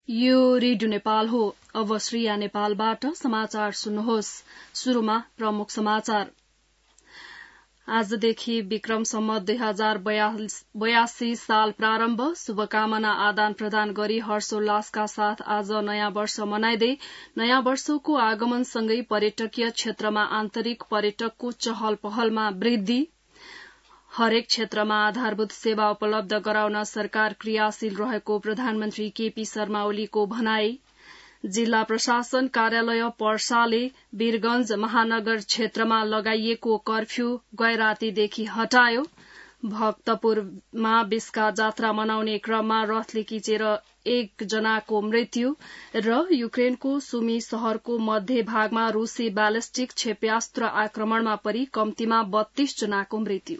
यो रेडियो नेपाल हो। अब श्रेया नेपालबाट समाचार सुन्नुहोस्। शुरूमा प्रमुख समाचार। आजदेखि विक्रम सम्वत 2082 साल प्रारम्भ। शुभकामना आदान प्रदान गरी हर्षोल्लासका साथ आज नयाँ वर्ष मनाइँदै नयाँ वर्षको आगमनसँगै पर्यटकीय क्षेत्रमा आन्तरिक पर्यटकको चहल पहलमा वृद्धि। हरेक क्षेत्रमा आधारभूत सेवा उपलब्ध गराउन सरकार क्रियाशील रहेको प्रधानमन्त्री केपी शर्मा ओलीको भनाई। जिल्ला प्रशासन कार्यालय पर्साले वीरगंज महानगर क्षेत्रमा लगाइएको कर्फ्यू गैरातीदेखि हटायो। भक्तपुरमा बिस्का जात्रा मनाउने क्रममा रथले किचेर 1 जनाको मृत्यु र युक्रेनको सुमी शहरको मध्य भागमा रूसी ब्यालिस्टिक क्षेप्यास्त्र आक्रमणमा परि कम्तीमा 32 जनाको मृत्यु।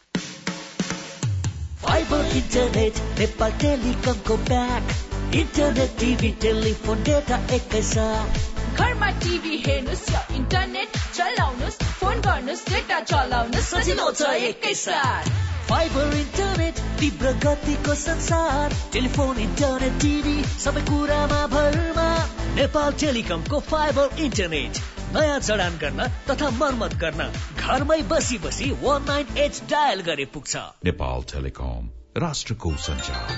फाइबर इन्टरनेट नेपाल टेलिकमको back. Internet TV telephone data एकैसाथ। घरमा टिभी हेर्नुस् या इन्टरनेट चलाउनुस्, फोन गर्नुस्, डेटा चलाउनुस्, सजिलो छ एकैसाथ। फाइबर इन्टरनेट तीव्र गतिको संसार। टेलिफोन, इन्टरनेट, टिभी सबै कुरामा भरमा। नेपाल टेलिकमको फाइबर इन्टरनेट नयाँ जडान गर्न तथा मर्मत गर्न घरमै बसी 19H डायल गरे पुग्छ। नेपाल टेलिकम, राष्ट्रको सञ्चार।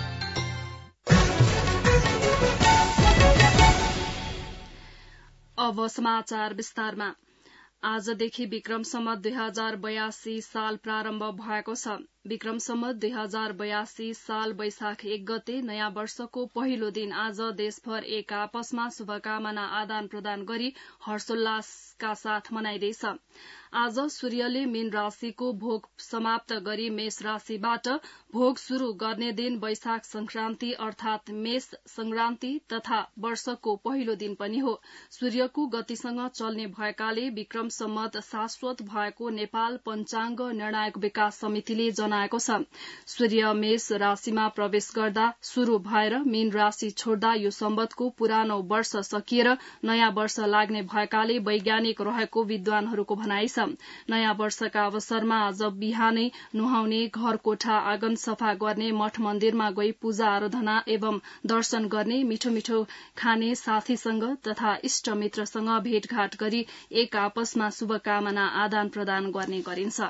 अब समाचार विस्तारमा। आजदेखि विक्रम सम्वत 2082 साल प्रारम्भ भएको छ। विक्रम सम्वत 2082 साल वैशाख 1 गते नयाँ वर्षको पहिलो दिन आज देशभर एक आपसमा शुभकामना आदान प्रदान गरी हर्षोल्लासका साथ मनाइँदैछ। आज सूर्यले मीन राशिको भोग समाप्त गरी मेष राशिबाट भोग शुरू गर्ने दिन वैशाख संक्रान्ति अर्थात मेष संक्रान्ति तथा वर्षको पहिलो दिन पनि हो। सूर्यको गतिसँग चल्ने भएकाले विक्रम सम्वत शाश्वत भएको नेपाल पञ्चाङ्ग निर्णायक विकास समितिले जनाएको छ। सूर्य मेष राशिमा प्रवेश गर्दा शुरू भएर मीन राशि छोड्दा यो सम्वतको पुरानो वर्ष सकिएर नयाँ वर्ष लाग्ने भएकाले वैज्ञानिक रहेको विद्वानहरूको भनाइ छ। नयाँ वर्षका अवसरमा आज बिहानै नुहाउने, घर कोठा आँगन सफा गर्ने, मठ मन्दिरमा गई पूजा आराधना एवं दर्शन गर्ने, मिठो मिठो खाने, साथीसँग तथा इष्ट मित्रसँग भेटघाट गरी एक आपसमा शुभकामना आदान प्रदान गर्ने गरिन्छ।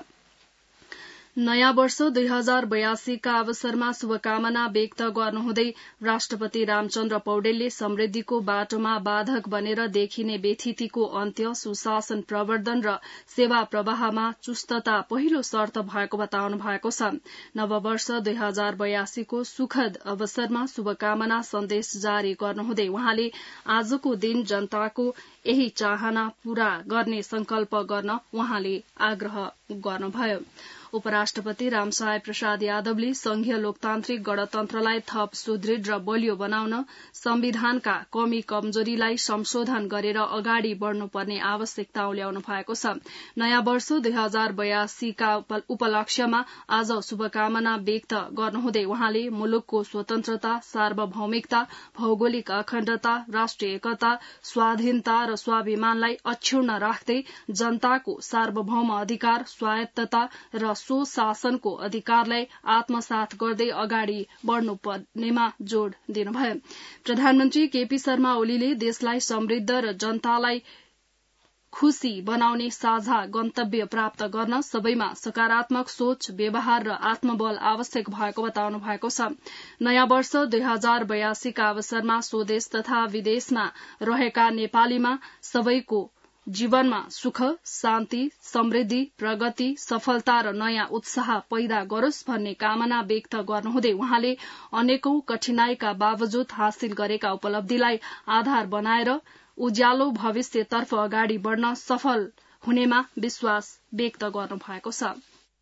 नयाँ वर्ष 2082 का अवसरमा शुभकामना व्यक्त गर्नुहुँदै राष्ट्रपति रामचन्द्र पौडेलले समृद्धिको बाटोमा बाधक बनेर देखिने व्यथितिको अन्त्य, सुशासन प्रवर्धन र सेवा प्रवाहमा चुस्तता पहिलो शर्त भएको बताउनु भएको छ। नववर्ष 2082 को सुखद अवसरमा शुभकामना सन्देश जारी गर्नुहुँदै उहाँले आजको दिन जनताको यही चाहना पूरा गर्ने संकल्प गर्न उहाँले आग्रह गर्नुभयो। उपराष्ट्रपति रामसहाय प्रसाद यादवले संघीय लोकतान्त्रिक गणतन्त्रलाई थप सुदृढ़ र बलियो बनाउन संविधानका कमी कमजोरीलाई संशोधन गरेर अगाडि बढ़नुपर्ने आवश्यकता उल्याउनु भएको छ। नयाँ वर्ष 2082 का उपलक्ष्यमा आज शुभकामना व्यक्त गर्नुहुँदै उहाँले मुलुकको स्वतन्त्रता, सार्वभौमिकता, भौगोलिक अखण्डता, राष्ट्रिय एकता, स्वाधीनता र स्वाभिमानलाई अक्षुण्ण राख्दै जनताको सार्वभौम अधिकार, स्वायत्तता र सुशासनको अधिकारलाई आत्मसात गर्दै अगाडि बढ़नुपर्नेमा जोड़ दिनुभयो। प्रधानमन्त्री केपी शर्मा ओलीले देशलाई समृद्ध र जनतालाई खुशी बनाउने साझा गन्तव्य प्राप्त गर्न सबैमा सकारात्मक सोच, व्यवहार र आत्मबल आवश्यक भएको बताउनु भएको छ। नयाँ वर्ष 2082 का अवसरमा स्वदेश तथा विदेशमा रहेका नेपालीमा सबैको जीवनमा सुख, शान्ति, समृद्धि, प्रगति, सफलता र नयाँ उत्साह पैदा गरोस् भन्ने कामना व्यक्त गर्नुहुँदै उहाँले अनेकौं कठिनाईका बावजुद हासिल गरेका उपलब्धिलाई आधार बनाएर उज्यालो भविष्यतर्फ अगाडि बढ़न सफल हुनेमा विश्वास व्यक्त गर्नुभएको छ।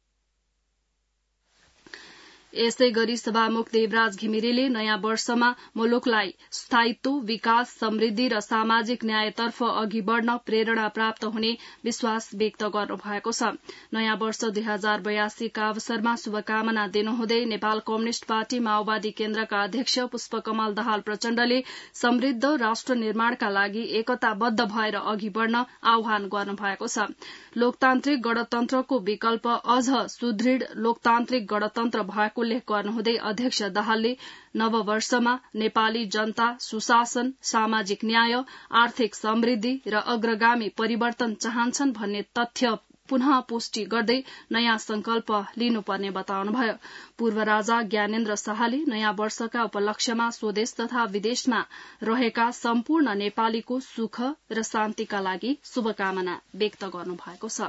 यसै गरी सभामुख देवराज घिमिरेले नयाँ वर्षमा मुलुकलाई स्थायित्व, विकास, समृद्धि र सामाजिक न्यायतर्फ अघि बढ़न प्रेरणा प्राप्त हुने विश्वास व्यक्त गर्नुभएको छ। नयाँ वर्ष 2082 का अवसरमा शुभकामना दिनुहुँदै नेपाल कम्युनिष्ट पार्टी माओवादी केन्द्रका अध्यक्ष पुष्पकमल दाहाल प्रचण्डले समृद्ध राष्ट्र निर्माणका लागि एकताबद्ध भएर अघि बढ़न आह्वान गर्नुभएको छ। लोकतान्त्रिक गणतन्त्रको विकल्प अझ सुदृढ़ लोकतान्त्रिक गणतन्त्र भएको उल्लेख गर्नुहुँदै अध्यक्ष दाहालले नववर्षमा नेपाली जनता सुशासन, सामाजिक न्याय, आर्थिक समृद्धि र अग्रगामी परिवर्तन चाहन्छन् भन्ने तथ्य पुनः पुष्टि गर्दै नयाँ संकल्प लिनुपर्ने बताउनुभयो। पूर्व राजा ज्ञानेन्द्र शाहले नयाँ वर्षका उपलक्ष्यमा स्वदेश तथा विदेशमा रहेका सम्पूर्ण नेपालीको सुख र शान्तिका लागि शुभकामना व्यक्त गर्नुभएको छ।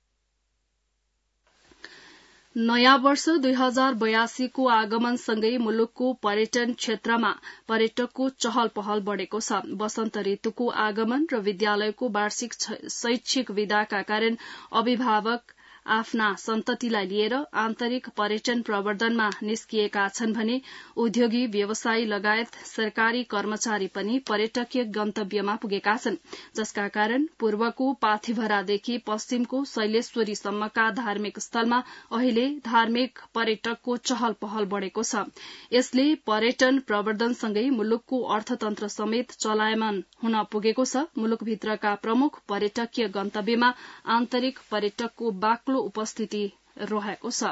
नयाँ वर्ष 2082 को आगमनसँगै मुलुकको पर्यटन क्षेत्रमा पर्यटकको चहल पहल बढ़ेको छ। वसन्त ऋतुको आगमन र विद्यालयको वार्षिक शैक्षिक विदाका कारण अभिभावक आफ्ना सन्ततिलाई लिएर आन्तरिक पर्यटन प्रवर्धनमा निस्किएका छन् भने उद्योगी व्यवसायी लगायत सरकारी कर्मचारी पनि पर्यटकीय गन्तव्यमा पुगेका छन्, जसका कारण पूर्वको पाथिभरादेखि पश्चिमको शैलेश्वरीसम्मका धार्मिक स्थलमा अहिले धार्मिक पर्यटकको चहल पहल बढ़ेको छ। यसले पर्यटन प्रवर्धनसँगै मुलुकको अर्थतन्त्र समेत चलायमान हुन पुगेको छ। मुलुकभित्रका प्रमुख पर्यटकीय गन्तव्यमा आन्तरिक पर्यटकको बाक्लो उपस्थिति रहेको छ।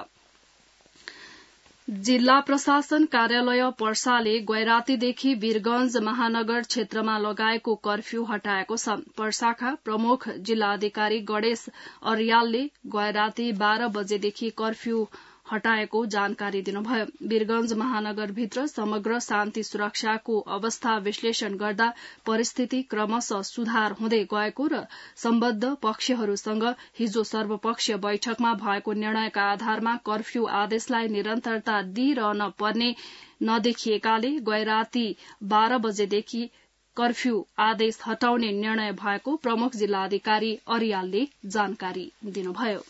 जिल्ला प्रशासन कार्यालय पर्साले गैरातीदेखि वीरगंज महानगर क्षेत्रमा लगाएको कर्फ्यू हटाएको छ। पर्साका प्रमुख जिल्लाधिकारी गणेश अर्यालले गैराती 12 बजेदेखि कर्फ्यू हटाएको जानकारी दिनुभयो। वीरगंज महानगरभित्र समग्र शान्ति सुरक्षाको अवस्था विश्लेषण गर्दा परिस्थिति क्रमशः सुधार हुँदै गएको र सम्बद्ध पक्षहरूसँग हिजो सर्वपक्षीय बैठकमा भएको निर्णयका आधारमा कर्फ्यू आदेशलाई निरन्तरता दिइरहन पर्ने नदेखिएकाले गैराती 12 बजेदेखि कर्फ्यू आदेश हटाउने निर्णय भएको प्रमुख जिल्लाधिकारी अर्यालले जानकारी दिनुभयो।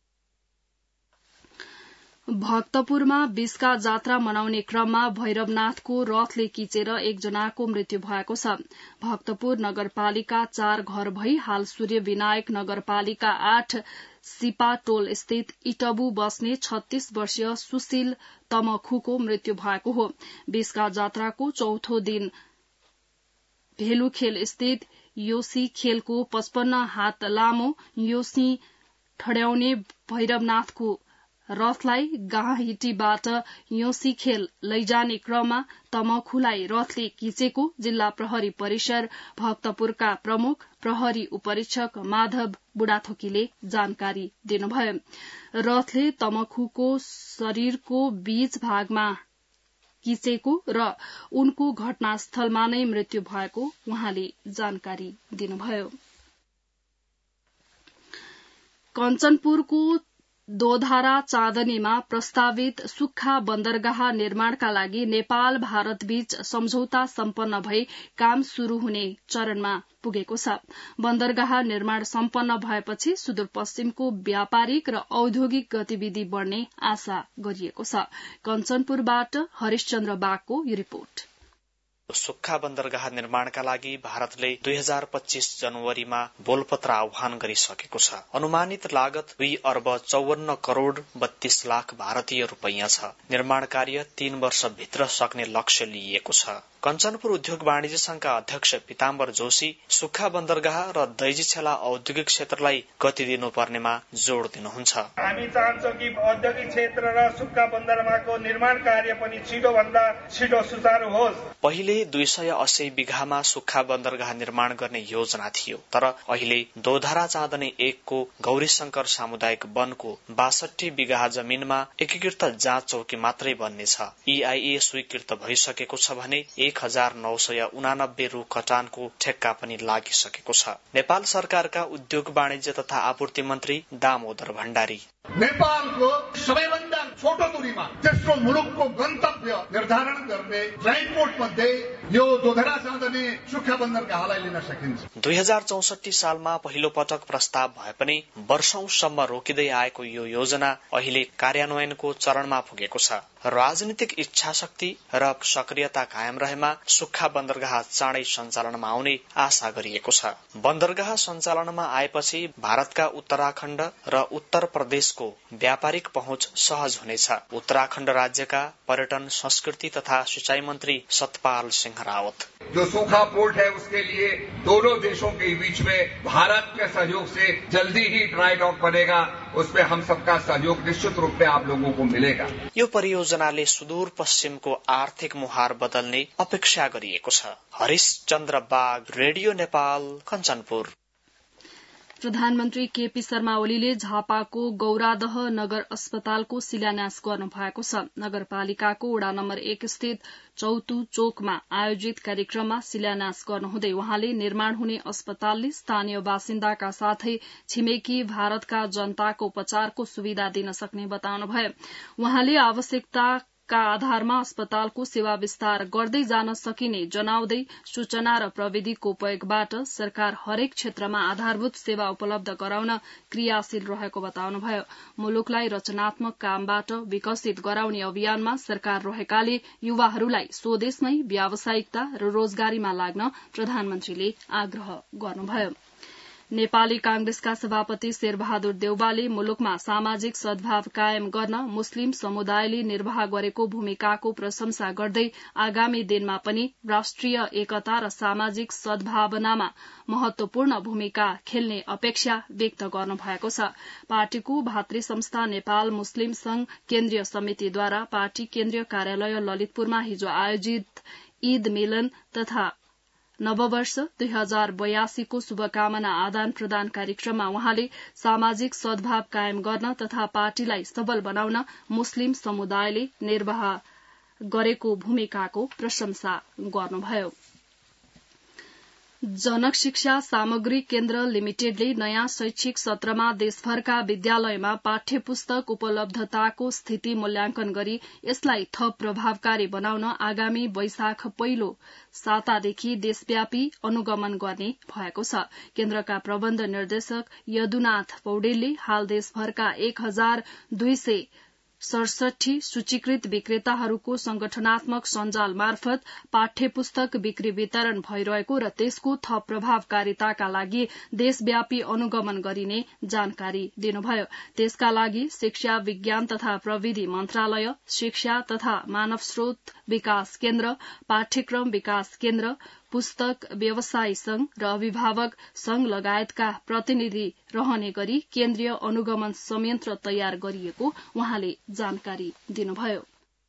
भक्तपुरमा बिसका जात्रा मनाउने क्रममा भैरवनाथको रथले किचेर एकजनाको मृत्यु भएको छ। भक्तपुर नगरपालिका 4 घर भई हाल सूर्य विनायक नगरपालिका 8 सिपाटोल स्थित इटबु बस्ने 36 वर्षीय सुशील तमखुको मृत्यु भएको हो। बिसका जात्राको चौथो दिन भेलुखेल स्थित योसी खेलको 55 हात लामो योसी ठड्याउने भैरवनाथको रथलाई गाहिटीबाट योसी खेल लैजाने क्रममा तमखुलाई रथले किचेको जिल्ला प्रहरी परिसर भक्तपुरका प्रमुख प्रहरी उपरीक्षक माधव बुढाथोकीले जानकारी दिनुभयो। रथले तमखुको शरीरको बीच भागमा किचेको र उनको घटनास्थलमा नै मृत्यु भएको उहाँले जानकारी दिनुभयो। कञ्चनपुरको दोधारा चाँदनीमा प्रस्तावित सुक्खा बन्दरगाह निर्माणका लागि नेपाल भारत बीच सम्झौता सम्पन्न भई काम शुरू हुने चरणमा पुगेको छ। बन्दरगाह निर्माण सम्पन्न भएपछि सुदूरपश्चिमको व्यापारिक र औद्योगिक गतिविधि बढ़ने आशा गरिएको छ। कञ्चनपुरबाट हरिशचन्द्र बागको रिपोर्ट। सुक्खा बन्दरगाह निर्माणका लागि भारतले 2025 जनवरीमा बोलपत्र आह्वान गरिसकेको छ। अनुमानित लागत 2 अर्ब 54 करोड़ 32 लाख भारतीय रुपैयाँ छ। निर्माण कार्य 3 वर्षभित्र सक्ने लक्ष्य लिइएको छ। कञ्चनपुर उद्योग वाणिज्य संघका अध्यक्ष पिताम्बर जोशी सुक्खा बन्दरगाह र दैजीछेला औद्योगिक क्षेत्रलाई गति दिनुपर्नेमा जोड़ दिनुहुन्छ। हामी चाहन्छौं कि औद्योगिक क्षेत्र र सुक्खा बन्दरगाहको निर्माण कार्य पनि छिटोभन्दा छिटो सुचारू होस्। पहिले 280 बिघामा सुक्खा बन्दरगाह निर्माण गर्ने योजना थियो, तर अहिले दोधारा चाँदनी 1 को गौरीशंकर सामुदायिक वनको 62 बिघा जमिनमा एकीकृत जाँच चौकी मात्रै बन्नेछ। EIA स्वीकृत भइसकेको छ भने 1989 रुख कटानको ठेक्का पनि लागिसकेको छ। नेपाल सरकारका उद्योग वाणिज्य तथा आपूर्ति मन्त्री दामोदर भण्डारी नेपालको सबैभन्दा छोटो दूरीमा तेस्रो मुलुकको गन्तव्य निर्धारण गर्ने ड्राइपोर्ट मध्ये यो दोधरा चाँदनी सुक्खा बन्दरगाहलाई लिन सकिन्छ। 2064 सालमा पहिलो पटक प्रस्ताव भए पनि वर्षौंसम्म रोकिँदै आएको यो योजना अहिले कार्यान्वयनको चरणमा पुगेको छ। राजनीतिक इच्छा शक्ति र सक्रियता कायम रहेमा सुक्खा बन्दरगाह चाँडै सञ्चालनमा आउने आशा गरिएको छ। बन्दरगाह सञ्चालनमा आएपछि भारतका उत्तराखण्ड र उत्तर प्रदेशको व्यापारिक पहुँच सहज हुनेछ। उत्तराखण्ड राज्यका पर्यटन, संस्कृति तथा सिंचाई मन्त्री सतपाल सिंह रावत। जो सूखा पोर्ट है उसके लिए दोनों देशों के बीच में भारत के सहयोग से जल्दी ही ड्राई डॉक बनेगा, उसमें हम सबका सहयोग निश्चित रूप में आप लोगों को मिलेगा। यो परियोजनाले सुदूर पश्चिमको आर्थिक मुहार बदल्ने अपेक्षा गरिएको छ। हरिश चन्द्र बाग, रेडियो नेपाल, कञ्चनपुर। प्रधानमन्त्री केपी शर्मा ओलीले झापाको गौरादह नगर अस्पतालको शिलान्यास गर्नु भएको छ। नगरपालिकाको वडा नम्बर 1 स्थित चौतु चोकमा आयोजित कार्यक्रममा शिलान्यास गर्नुहुँदै उहाँले निर्माण हुने अस्पतालले स्थानीय बासिन्दाका साथै छिमेकी भारतका जनताको उपचारको सुविधा दिन सक्ने बताउनुभयो। उहाँले आवश्यकताका आधारमा अस्पतालको सेवा विस्तार गर्दै जान सकिने जनाउँदै सूचना र प्रविधिको उपयोगबाट सरकार हरेक क्षेत्रमा आधारभूत सेवा उपलब्ध गराउन क्रियाशील रहेको बताउनुभयो। मुलुकलाई रचनात्मक कामबाट विकसित गराउने अभियानमा सरकार रहेकाले युवाहरूलाई स्वदेशमै व्यावसायिकता र रोजगारीमा लाग्न प्रधानमन्त्रीले आग्रह गर्नुभयो। नेपाली कांग्रेसका सभापति शेरबहादुर देउवाले मुलुकमा सामाजिक सद्भाव कायम गर्न मुस्लिम समुदायले निर्वाह गरेको भूमिकाको प्रशंसा गर्दै आगामी दिनमा पनि राष्ट्रिय एकता र सामाजिक सद्भावनामा महत्वपूर्ण भूमिका खेल्ने अपेक्षा व्यक्त गर्नुभएको छ। पार्टीको भातृ संस्था नेपाल मुस्लिम संघ केन्द्रीय समितिद्वारा पार्टी केन्द्रीय कार्यालय ललितपुरमा हिजो आयोजित ईद मिलन तथा नववर्ष 2082 को शुभकामना आदान प्रदान कार्यक्रममा उहाँले सामाजिक सद्भाव कायम गर्न तथा पार्टीलाई सबल बनाउन मुस्लिम समुदायले निर्वाह गरेको भूमिकाको प्रशंसा गर्नुभयो। जनक शिक्षा सामग्री केन्द्र लिमिटेडले नयाँ शैक्षिक सत्रमा देशभरका विद्यालयमा पाठ्य पुस्तक उपलब्धताको स्थिति मूल्याङ्कन गरी यसलाई थप प्रभावकारी बनाउन आगामी वैशाख पहिलो सातादेखि देशव्यापी अनुगमन गर्ने भएको छ। केन्द्रका प्रबन्ध निर्देशक यदुनाथ पौडेलले हाल देशभरका 1267 सूचीकृत विक्रेताहरूको संगठनात्मक सञ्जाल मार्फत पाठ्य पुस्तक बिक्री वितरण भइरहेको र त्यसको थप प्रभावकारिताका लागि देशव्यापी अनुगमन गरिने जानकारी दिनुभयो। त्यसका लागि शिक्षा विज्ञान तथा प्रविधि मन्त्रालय, शिक्षा तथा मानव स्रोत विकास केन्द्र, पाठ्यक्रम विकास केन्द्र, पुस्तक व्यवसायी संघ र अभिभावक संघ लगायतका प्रतिनिधि रहने गरी केन्द्रीय अनुगमन संयन्त्र तयार गरिएको उहाँले जानकारी दिनुभयो।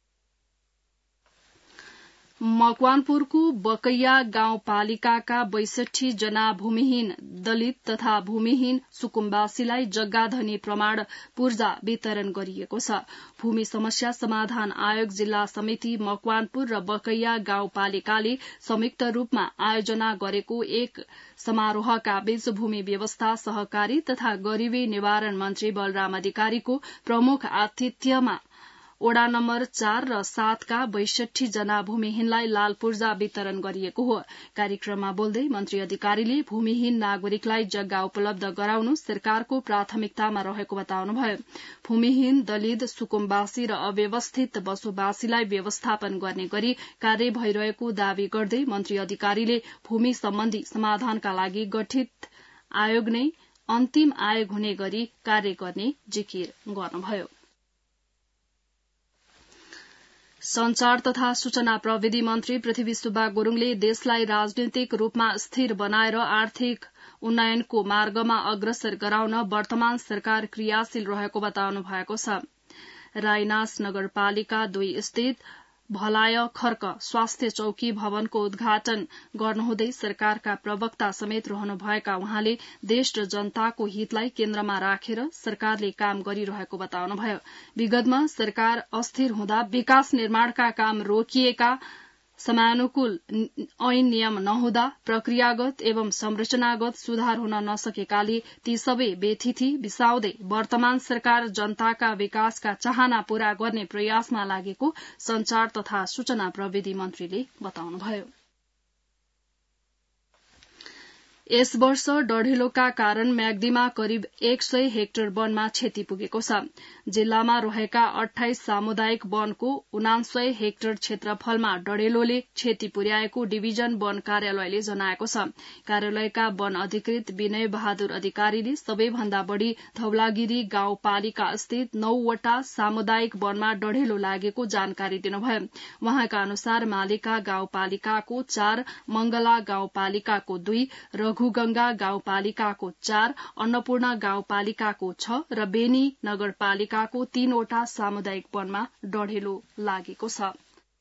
मकवानपुरको बकैया गाउँपालिकाका 62 जना भूमिहीन दलित तथा भूमिहीन सुकुम्बासीलाई जग्गाधनी प्रमाण पूर्जा वितरण गरिएको छ। भूमि समस्या समाधान आयोग जिल्ला समिति मकवानपुर र बकैया गाउँपालिकाले संयुक्त रूपमा आयोजना गरेको एक समारोहका बीच भूमि व्यवस्था सहकारी तथा गरीबी निवारण मन्त्री बलराम अधिकारीको प्रमुख आतिथ्यमा वडा नम्बर 4 र 7 का 62 जना भूमिहीनलाई लाल पूर्जा वितरण गरिएको हो। कार्यक्रममा बोल्दै मन्त्री अधिकारीले भूमिहीन नागरिकलाई जग्गा उपलब्ध गराउनु सरकारको प्राथमिकतामा रहेको बताउनुभयो। भूमिहीन दलित सुकुम्बासी र अव्यवस्थित बसोबासीलाई व्यवस्थापन गर्ने गरी कार्य भइरहेको दावी गर्दै मन्त्री अधिकारीले भूमि सम्बन्धी समाधानका लागि गठित आयोग नै अन्तिम आयोग हुने गरी कार्य गर्ने जिकिर गर्नुभयो। संचार तथा सूचना प्रविधि मन्त्री पृथ्वी सुब्बा गुरूङले देशलाई राजनीतिक रूपमा स्थिर बनाएर आर्थिक उन्नयनको मार्गमा अग्रसर गराउन वर्तमान सरकार क्रियाशील रहेको बताउनु भएको छ। राइनास नगरपालिका 2 स्थित भलाय खर्क स्वास्थ्य चौकी भवनको उद्घाटन गर्नुहुँदै सरकारका प्रवक्ता समेत रहनुभएका उहाँले देश र जनताको हितलाई केन्द्रमा राखेर सरकारले काम गरिरहेको बताउनुभयो। विगतमा सरकार अस्थिर हुँदा विकास निर्माणका काम रोकिएका, समयानुकूल ऐन नियम नहुँदा प्रक्रियागत एवं संरचनागत सुधार हुन नसकेकाले ती सबै बेथिति बिसाउँदै वर्तमान सरकार जनताका विकासका चाहना पूरा गर्ने प्रयासमा लागेको संचार तथा सूचना प्रविधि मन्त्रीले बताउनुभयो। यस वर्ष डढेलोका कारण म्याग्दीमा करिब 100 हेक्टर वनमा क्षति पुगेको छ। जिल्लामा रहेका 28 सामुदायिक वनको 99 हेक्टर क्षेत्रफलमा डढेलोले क्षति पुर्याएको डिभिजन वन कार्यालयले जनाएको छ। कार्यालयका वन अधिकृत विनय बहादुर अधिकारीले सबैभन्दा बढ़ी धौलागिरी गाउँपालिका स्थित 9 वटा सामुदायिक वनमा डढेलो लागेको जानकारी दिनुभयो। उहाँका अनुसार मालिका गाउँपालिकाको 4, मंगला गाउँपालिकाको 2, रघुगंगा गाउँपालिकाको 4, अन्नपूर्ण गाउँपालिकाको 6 र बेनी नगरपालिकाको 3 वटा सामुदायिक वनमा डढेलो लागेको छ।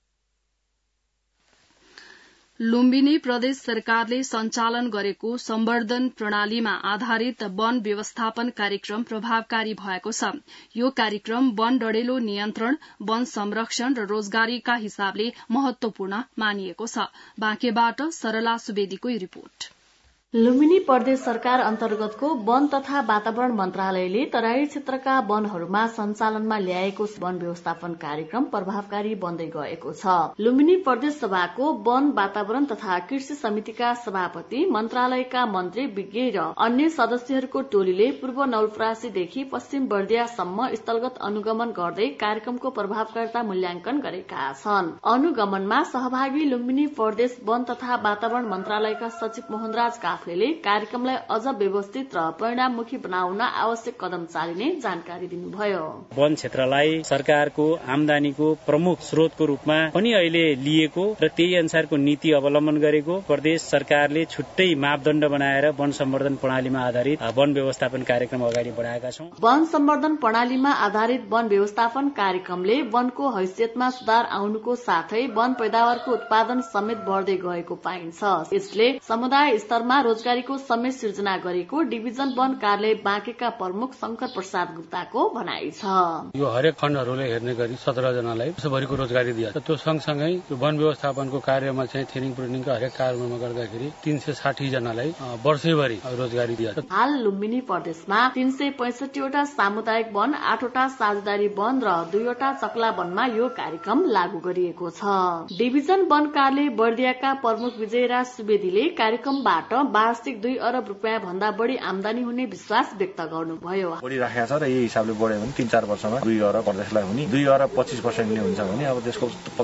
लुम्बिनी प्रदेश सरकारले सञ्चालन गरेको सम्वर्धन प्रणालीमा आधारित वन व्यवस्थापन कार्यक्रम प्रभावकारी भएको छ। यो कार्यक्रम वन डढेलो नियन्त्रण, वन संरक्षण र रोजगारीका हिसाबले महत्वपूर्ण मानिएको छ। बाँकेबाट सरला सुवेदीको रिपोर्ट। लुम्बिनी प्रदेश सरकार अन्तर्गतको वन तथा वातावरण मन्त्रालयले तराई क्षेत्रका वनहरूमा सञ्चालनमा ल्याएको वन व्यवस्थापन कार्यक्रम प्रभावकारी बन्दै गएको छ। लुम्बिनी प्रदेश सभाको वन, वातावरण तथा कृषि समितिका सभापति, मन्त्रालयका मन्त्री, विज्ञ र अन्य सदस्यहरूको टोलीले पूर्व नवलपरासीदेखि पश्चिम बर्दियासम्म स्थलगत अनुगमन गर्दै कार्यक्रमको प्रभावकारिता मूल्याङ्कन गरेका छन्। अनुगमनमा सहभागी लुम्बिनी प्रदेश वन तथा वातावरण मन्त्रालयका सचिव मोहनराज काफलेले कार्यक्रमलाई अझ व्यवस्थित र परिणाममुखी बनाउन आवश्यक कदम चालिने जानकारी दिनुभयो। वन क्षेत्रलाई सरकारको आमदानीको प्रमुख स्रोतको रूपमा पनि अहिले लिएको र त्यही अनुसारको नीति अवलम्बन गरेको प्रदेश सरकारले छुट्टै मापदण्ड बनाएर वन सम्वर्धन प्रणालीमा आधारित वन व्यवस्थापन कार्यक्रम अगाडि बढाएका छौं। वन सम्वर्धन प्रणालीमा आधारित वन व्यवस्थापन कार्यक्रमले वनको हैसियतमा सुधार आउनुको साथै वन पैदावारको उत्पादन समेत बढ्दै गएको पाइन्छ। यसले समुदाय स्तरमा रोजगारीको समेत सिर्जना गरेको डिभिजन वन कार्यालय बाँकेका प्रमुख शंकर प्रसाद गुप्ताको भनाइ छ। यो हरेक खण्डहरूले हेर्ने गरी 17 जनालाई वर्षभरिको रोजगारी दिए। त्यो सँगसँगै वन व्यवस्थापनको कार्यमा चाहिँ थ्रेनिङ प्रुनिङका हरेक कार्यमा गर्दाखेरि 360 जनालाई वर्षैभरि रोजगारी दिए। हाल लुम्बिनी प्रदेशमा 365 वटा सामुदायिक वन, 8 वटा साझेदारी वन र 2 वटा चक्ला वनमा यो कार्यक्रम लागू गरिएको छ। डिभिजन वन कार्यालय बर्दियाका प्रमुख विजयराज सुवेदीले कार्यक्रमबाट वार्षिक 2 अरब रुपियाँ भन्दा बढ़ी आमदानी हुने विश्वास व्यक्त गर्नुभयो। बढ़िराखेको छ र यही हिसाबले बढ्यो भने 3-4 वर्षमा 2 अरब प्रदेशलाई हुने, 2 अरब 25% हुन्छ भने अब त्यसको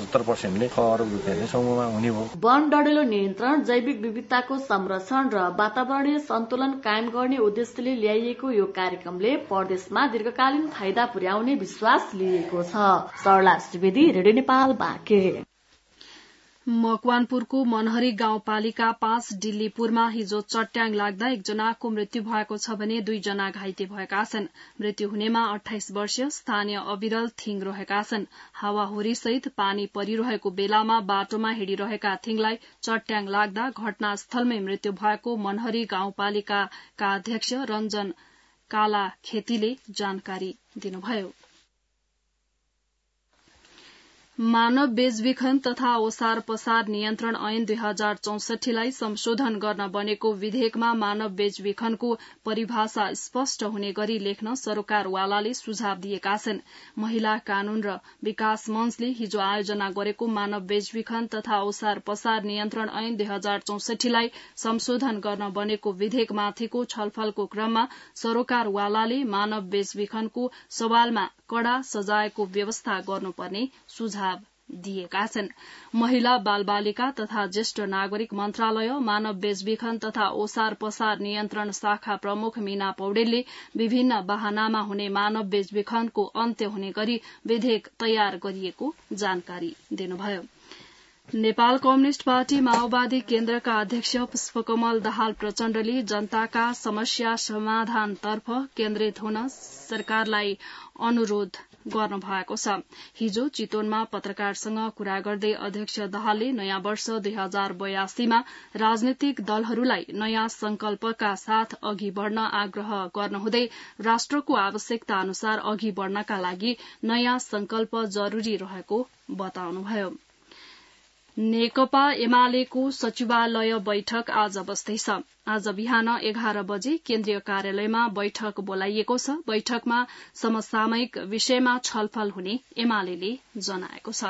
75% 6 अरब रुपियाँ समूहमा हुने हो। वन डढेलो नियन्त्रण, जैविक विविधताको संरक्षण र वातावरणीय सन्तुलन कायम गर्ने उद्देश्यले ल्याइएको यो कार्यक्रमले प्रदेशमा दीर्घकालीन फाइदा पुर्याउने विश्वास लिएको छ। सरला सुवेदी, रेडियो नेपाल, बाँके। मकवानपुरको मनहरी गाउँपालिका 5 डिल्लीपुरमा हिजो चट्याङ लाग्दा एकजनाको मृत्यु भएको छ भने 2 जना घाइते भएका छन्। मृत्यु हुनेमा 28 वर्षीय स्थानीय अविरल थिङ रहेका छन्। हावाहुरी सहित पानी परिरहेको बेलामा बाटोमा हिँडिरहेका थिङलाई चट्याङ लाग्दा घटनास्थलमै मृत्यु भएको मनहरी गाउँपालिकाका अध्यक्ष रञ्जन काला खेतीले जानकारी दिनुभयो। मानव बेचबिखन तथा ओसार पसार नियन्त्रण ऐन 2064 लाई संशोधन गर्न बनेको विधेयकमा मानव बेचबिखनको परिभाषा स्पष्ट हुने गरी लेख्न सरोकारवालाले सुझाव दिएका छन्। महिला कानून र विकास मञ्चले हिजो आयोजना गरेको मानव बेचबिखन तथा ओसार पसार नियन्त्रण ऐन 2064 लाई संशोधन गर्न बनेको विधेयकमाथिको छलफलको क्रममा सरोकारवालाले मानव बेचबिखनको सवालमा कड़ा सजायको व्यवस्था गर्नुपर्ने सुझाव दिएका छन्। महिला बाल बालिका तथा ज्येष्ठ नागरिक मन्त्रालय, मानव बेचबिखन तथा ओसार पसार नियन्त्रण शाखा प्रमुख मीना पौडेलले विभिन्न बहानामा हुने मानव बेचबिखनको अन्त्य हुने गरी विधेयक तयार गरिएको जानकारी दिनुभयो। नेपाल कम्युनिष्ट पार्टी माओवादी केन्द्रका अध्यक्ष पुष्पकमल दाहाल प्रचण्डले जनताका समस्या समाधानतर्फ केन्द्रित हुन सरकारलाई अनुरोध गर्नु भएको छ। हिजो चितवनमा पत्रकारसँग कुरा गर्दै अध्यक्ष दाहालले नयाँ वर्ष 2082 मा राजनीतिक दलहरूलाई नयाँ संकल्पका साथ अघि बढ़न आग्रह गर्नुहुँदै राष्ट्रको आवश्यकता अनुसार अघि बढ़नका लागि नयाँ संकल्प जरूरी रहेको बताउनुभयो। नेकपा एमालेको सचिवालय बैठक आज बस्दैछ। आज बिहान 11 बजे केन्द्रीय कार्यालयमा बैठक बोलाइएको छ। बैठकमा समसामयिक विषयमा छलफल हुने एमालेले जनाएको छ।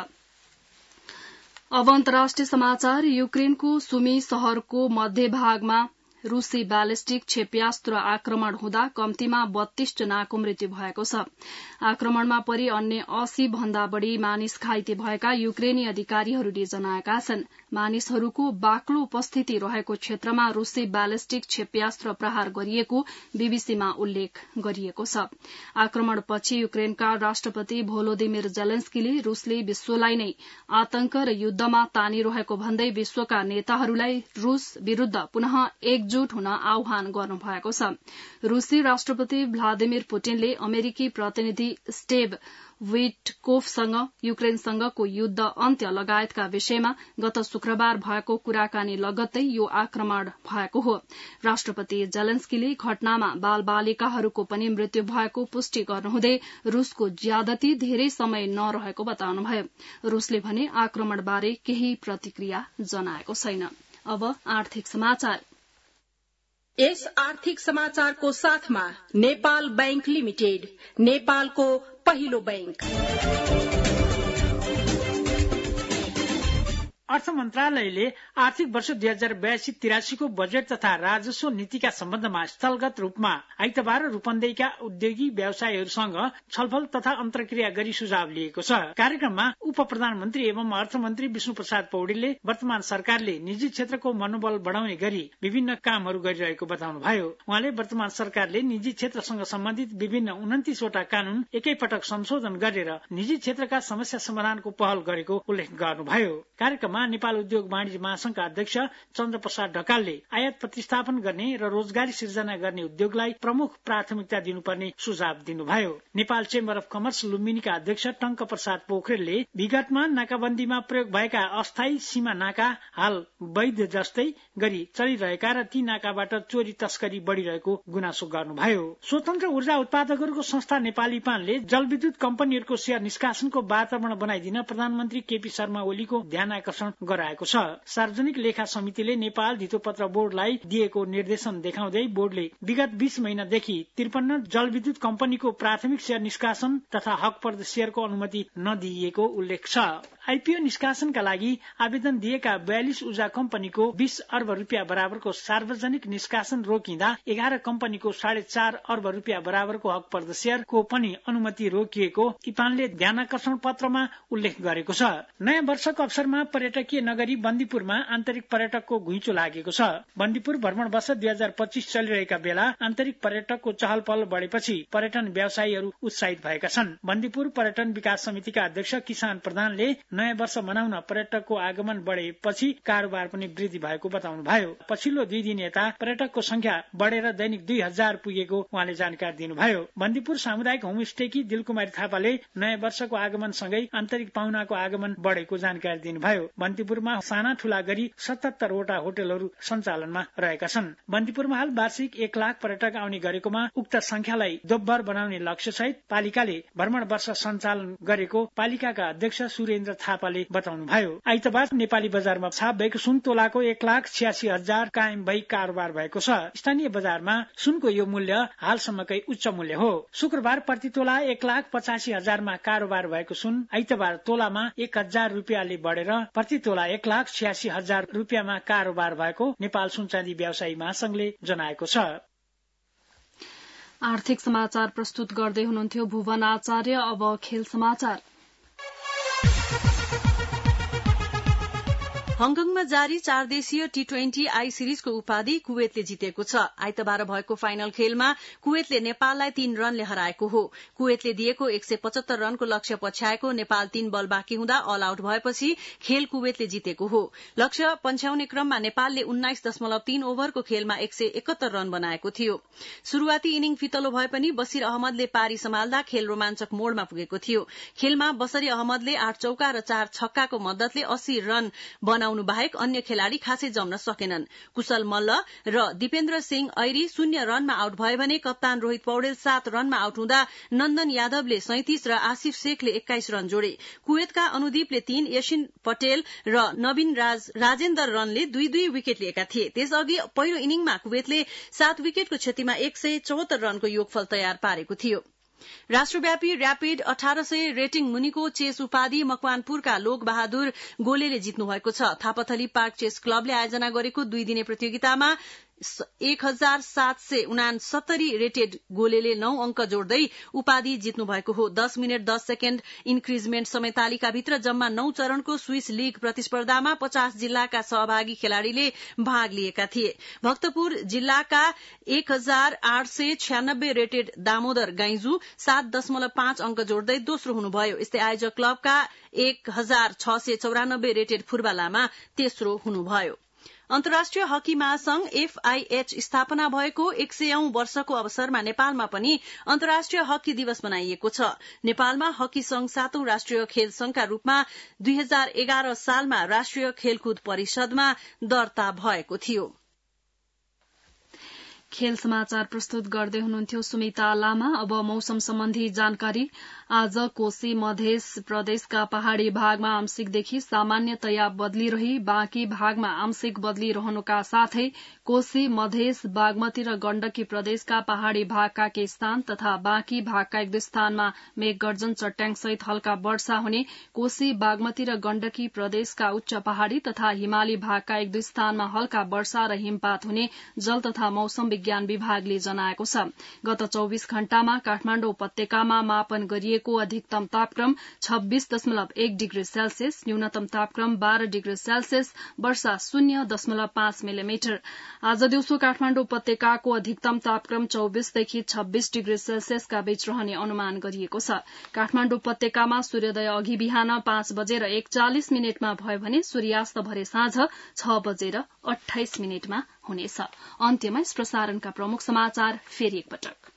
अब अन्तर्राष्ट्रिय समाचार। युक्रेनको सुमी शहरको मध्य भागमा रूसी ब्यालिस्टिक क्षेप्यास्त्र आक्रमण हुँदा कम्तीमा 32 जनाको मृत्यु भएको छ। आक्रमणमा परि अन्य 80 भन्दा बढ़ी मानिस घाइते भएका युक्रेनी अधिकारीहरूले जनाएका छन्। मानिसहरूको बाक्लो उपस्थिति रहेको क्षेत्रमा रूसी ब्यालिस्टिक क्षेप्यास्त्र प्रहार गरिएको बीबीसीमा उल्लेख गरिएको छ। आक्रमणपछि युक्रेनका राष्ट्रपति भोलोदिमिर जेलेन्स्कीले रूसले विश्वलाई नै आतंक र युद्धमा तानिरहेको भन्दै विश्वका नेताहरूलाई रूस विरूद्ध पुनः एकजुट हुन आह्वान गर्नुभएको छ। रूसी राष्ट्रपति भ्लादिमिर पुटिनले अमेरिकी प्रतिनिधि स्टेभ विटकोफसँग युक्रेनसँगको युद्ध अन्त्य लगायतका विषयमा गत शुक्रबार भएको कुराकानी लगत्तै यो आक्रमण भएको हो। राष्ट्रपति जेलेन्स्कीले घटनामा बाल बालिकाहरूको पनि मृत्यु भएको पुष्टि गर्नुहुँदै रूसको ज्यादती धेरै समय नरहेको बताउनुभयो। रूसले भने आक्रमणबारे केही प्रतिक्रिया जनाएको छैन। अब आर्थिक समाचार। यस आर्थिक समाचारको साथमा नेपाल बैंक लिमिटेड, नेपालको पहिलो बैंक। अर्थ मन्त्रालयले आर्थिक वर्ष 2082-83 को बजेट तथा राजस्व नीतिका सम्बन्धमा स्थलगत रूपमा आइतबार रूपन्देहीका उद्योगी व्यवसायीहरूसँग छलफल तथा अन्तर्क्रिया गरी सुझाव लिएको छ। कार्यक्रममा उप प्रधानमन्त्री एवं अर्थमन्त्री विष्णु प्रसाद पौडेलले वर्तमान सरकारले निजी क्षेत्रको मनोबल बढ़ाउने गरी विभिन्न कामहरू गरिरहेको बताउनुभयो। उहाँले वर्तमान सरकारले निजी क्षेत्रसँग सम्बन्धित विभिन्न 29 वटा कानून एकैपटक संशोधन गरेर निजी क्षेत्रका समस्या समाधानको पहल गरेको उल्लेख गर्नुभयो। कार्यक्रममा नेपाल उद्योग वाणिज्य महासंघका अध्यक्ष चन्द्र प्रसाद ढकालले आयात प्रतिस्थापन गर्ने र रोजगारी सिर्जना गर्ने उद्योगलाई प्रमुख प्राथमिकता दिनुपर्ने सुझाव दिनुभयो। नेपाल चेम्बर अफ कमर्स लुम्बिनीका अध्यक्ष टंक प्रसाद पोखरेलले विगतमा नाकाबन्दीमा प्रयोग भएका अस्थायी सीमा नाका हाल वैध जस्तै गरी चलिरहेका र ती नाकाबाट चोरी तस्करी बढ़िरहेको गुनासो गर्नुभयो। स्वतन्त्र ऊर्जा उत्पादकहरूको संस्था नेपाली पानले जलविद्युत कम्पनीहरूको शेयर निष्कासनको वातावरण बनाइदिन प्रधानमन्त्री केपी शर्मा ओलीको ध्यान आकर्षण गराएको छ। सार्वजनिक लेखा समितिले नेपाल धितोपत्र बोर्डलाई दिएको निर्देशन देखाउँदै बोर्डले विगत 20 महिनादेखि 53 जलविद्युत कम्पनीको प्राथमिक शेयर निष्कासन तथा हकपर्द शेयरको अनुमति नदिएको उल्लेख छ। आईपीओ निष्कासनका लागि आवेदन दिएका 42 ऊर्जा कम्पनीको 20 अर्ब रुपियाँ बराबरको सार्वजनिक निष्कासन रोकिँदा 11 कम्पनीको 4.5 अर्ब रुपियाँ बराबरको हकपर्द शेयरको पनि अनुमति रोकिएको इपानले ध्यानाकर्षण पत्रमा उल्लेख गरेको छ। नयाँ वर्षको अवसरमा पर्यटकीय नगरी बन्दीपुरमा आन्तरिक पर्यटकको घुइँचो लागेको छ। बन्दीपुर भ्रमण वर्ष 2025 चलिरहेका बेला आन्तरिक पर्यटकको चहल पहल बढेपछि पर्यटन व्यवसायीहरू उत्साहित भएका छन्। बन्दीपुर पर्यटन विकास समितिका अध्यक्ष किसान प्रधानले नयाँ वर्ष मनाउन पर्यटकको आगमन बढेपछि कारोबार पनि वृद्धि भएको बताउनुभयो। पछिल्लो 2 दिन यता पर्यटकको संख्या बढ़ेर दैनिक 2000 पुगेको उहाँले जानकारी दिनुभयो। बन्दीपुर सामुदायिक होमस्टेकी दिलकुमारी थापाले नयाँ वर्षको आगमनसँगै आन्तरिक पाहुनाको आगमन बढ़ेको जानकारी दिनुभयो। बन्दीपुरमा साना ठूला गरी 77 वटा होटलहरू सञ्चालनमा रहेका छन्। बन्दीपुरमा हाल वार्षिक 1 लाख पर्यटक आउने गरेकोमा उक्त संख्यालाई दोब्बर बनाउने लक्ष्य सहित पालिकाले भ्रमण वर्ष सञ्चालन गरेको पालिकाका अध्यक्ष सुरेन्द्र थापाले बताउनुभयो। आइतबार नेपाली बजारमा छाप भएको सुन तोलाको 1,86,000 कायम भई कारोबार भएको छ। स्थानीय बजारमा सुनको यो मूल्य हालसम्मकै उच्च मूल्य हो। शुक्रबार प्रति तोला 1,85,000 मा कारोबार भएको सुन आइतबार तोलामा 1,000 रुपियाँले बढ़ेर प्रति तोला 1,86,000 रुपियाँमा कारोबार भएको नेपाल सुनचाँदी व्यवसायी महासंघले जनाएको छ। आर्थिक समाचार प्रस्तुत गर्दै हुनुहुन्थ्यो भुवन आचार्य। अब खेल समाचार। हङकङमा जारी 4 देशीय टी20 आई सिरिजको उपाधि कुवेतले जितेको छ। आइतबार भएको फाइनल खेलमा कुवेतले नेपाललाई 3 रनले हराएको हो। कुवेतले दिएको 175 रनको लक्ष्य पछ्याएको नेपाल 3 बल बाँकी हुँदा अल आउट भएपछि खेल कुवेतले जितेको हो। लक्ष्य पन्छ्याउने क्रममा नेपालले 19.3 ओभरको खेलमा 171 रन बनाएको थियो। शुरूआती इनिङ फितलो भए पनि बसिर अहमदले पारी सम्हाल्दा खेल रोमाञ्चक मोडमा पुगेको थियो। खेलमा बसरी अहमदले 8 चौका र 4 छक्काको मद्दतले 80 रन बनाउनु बाहेक अन्य खेलाड़ी खासै जम्न सकेनन्। कुशल मल्ल र दिपेन्द्र सिंह ऐरी 0 रनमा आउट भए भने कप्तान रोहित पौडेल 7 रनमा आउट हुँदा नन्दन यादवले 37 र आसिफ शेखले 21 रन जोडे। कुवेतका अनुदीपले 3, यशिन पटेल र नवीन राजेन्द्र रनले 2-2 विकेट लिएका थिए। त्यसअघि पहिलो इनिङमा कुवेतले 7 विकेटको क्षतिमा 174 रनको योगफल तयार पारेको थियो। राष्ट्रव्यापी र्यापिड 1800 रेटिङ मुनिको चेस उपाधि मकवानपुरका लोक बहादुर गोलेले जित्नु भएको छ। थापाथली पार्क चेस क्लबले आयोजना गरेको 2 दिने प्रतियोगितामा 1769 रेटेड गोलेले 9 अंक जोड्दै उपाधि जित्नु भएको हो। 10 मिनट 10 सेकेण्ड इन्क्रिजमेन्ट समय तालिकाभित्र जम्मा 9 चरणको स्विस लीग प्रतिस्पर्धामा 50 जिल्लाका सहभागी खेलाड़ीले भाग लिएका थिए। भक्तपुर जिल्लाका 1896 रेटेड दामोदर गाइजू 7.5 अंक जोड्दै दोस्रो हुनुभयो। यस्तै आयोजक क्लबका 1694 रेटेड फुर्बा लामा तेस्रो हुनुभयो। अन्तर्राष्ट्रिय हकी महासंघ FIH स्थापना भएको 100औं वर्षको अवसरमा नेपालमा पनि अन्तर्राष्ट्रिय हकी दिवस मनाइएको छ। नेपालमा हकी संघ 7औं राष्ट्रिय खेल संघका रूपमा 2011 सालमा राष्ट्रिय खेलकुद परिषदमा दर्ता भएको थियो। खेल समाचार प्रस्तुत गर्दै हुनुहुन्थ्यो सुमिता लामा। अब मौसम सम्बन्धी जानकारी। आज कोशी मध्य प्रदेशका पहाड़ी भागमा आंशिकदेखि सामान्यतया बदली रही बाँकी भागमा आंशिक बदली रहनुका साथै कोशी मध्य बागमती र गण्डकी प्रदेशका पहाड़ी भागका केही स्थान तथा बाँकी भागका एक दुई स्थानमा मेघ गर्जन चट्याङसहित हल्का वर्षा हुने, कोशी बागमती र गण्डकी प्रदेशका उच्च पहाड़ी तथा हिमाली भागका एक दुई स्थानमा हल्का वर्षा र हिमपात हुने जल तथा मौसम विज्ञान विभागले जनाएको छ। गत 24 घण्टामा काठमाडौँ उपत्यकामा मापन गरिएको अधिकतम तापक्रम 26.1 डिग्री सेल्सियस, न्यूनतम तापक्रम 12 डिग्री सेल्सियस, वर्षा 0.5 मिलिमिटर। आज दिउँसो काठमाडौँ उपत्यकाको अधिकतम तापक्रम 24 देखि 26 डिग्री सेल्सियसका बीच रहने अनुमान गरिएको छ। काठमाडौँ उपत्यकामा सूर्योदय अघि बिहान 5 बजेर 41 मिनटमा भयो भने सूर्यास्त भरे साँझ 6 बजेर 28 मिनटमा हुनेछ। अन्त्यमा प्रसारणका प्रमुख समाचार फेरि एकपटक।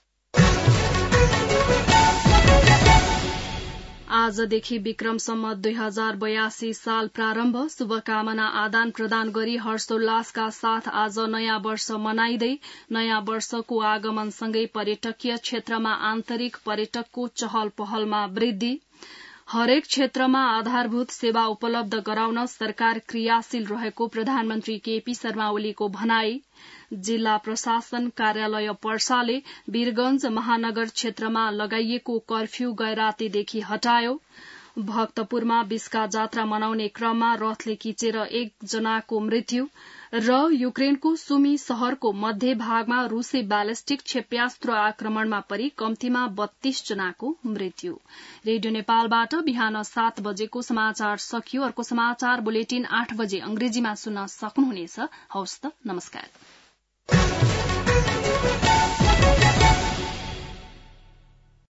आजदेखि विक्रम सम्वत 2082 साल प्रारम्भ, शुभकामना आदान प्रदान गरी हर्षोल्लासका साथ आज नयाँ वर्ष मनाइँदै नयाँ वर्षको आगमनसँगै पर्यटकीय क्षेत्रमा आन्तरिक पर्यटकको चहल पहलमा वृद्धि, हरेक क्षेत्रमा आधारभूत सेवा उपलब्ध गराउन सरकार क्रियाशील रहेको प्रधानमन्त्री केपी शर्मा ओलीको भनाई, जिल्ला प्रशासन कार्यालय पर्साले वीरगंज महानगर क्षेत्रमा लगाइएको कर्फ्यू गैरातीदेखि हटायो, भक्तपुरमा बिस्का जात्रा मनाउने क्रममा रथले किचेर 1 जनाको मृत्यु र युक्रेनको सुमी शहरको मध्य भागमा रूसी ब्यालिस्टिक क्षेप्यास्त्र आक्रमणमा परि कम्तीमा 32 जनाको मृत्यु। रेडियो नेपालबाट बिहान 7 बजेको समाचार सकियो। अर्को समाचार बुलेटिन 8 बजे अंग्रेजीमा सुन्न सक्नुहुनेछ। हवस् त, नमस्कार।